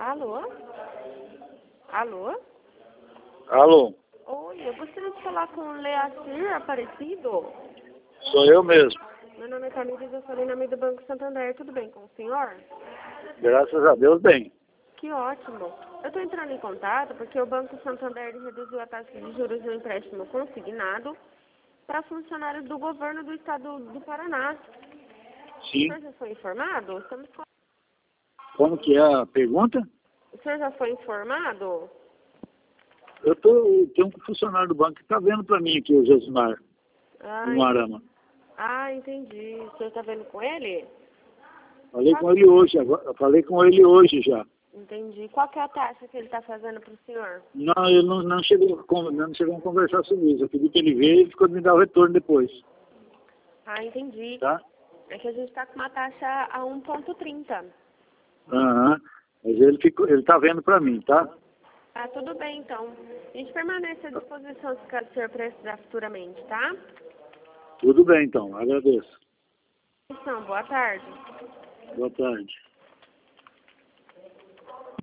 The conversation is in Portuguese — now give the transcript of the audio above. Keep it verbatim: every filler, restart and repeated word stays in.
Alô? Alô? Alô? Oi, eu gostaria de falar com o Leacir Aparecido. Sou eu mesmo. Meu nome é Tamires, eu falei em nome do Banco Santander. Tudo bem com o senhor? Graças a Deus, bem. Que ótimo. Eu estou entrando em contato porque o Banco Santander reduziu a taxa de juros do empréstimo consignado para funcionários do governo do estado do Paraná. Sim. O senhor já foi informado? Estamos com... Como que é a pergunta? O senhor já foi informado? Eu tô, tem um funcionário do banco que está vendo para mim aqui, o Josimar, Ah, do Marama. ah, entendi. O senhor está vendo com ele? Falei com ele hoje, agora- falei com ele hoje já. Entendi. Qual que é a taxa que ele está fazendo para o senhor? Não, ele não, não, chegou, a con- não chegou a conversar sobre isso. Eu pedi para ele ver e ele ficou de me dar o retorno depois. Ah, entendi. Tá? É que a gente está com uma taxa a um ponto trinta. Aham. Mas ele ficou, ele está vendo para mim, tá? Ah, tudo bem, então. A gente permanece à disposição se caso o senhor precisar futuramente, tá? Tudo bem então, agradeço. Então, boa tarde. Boa tarde.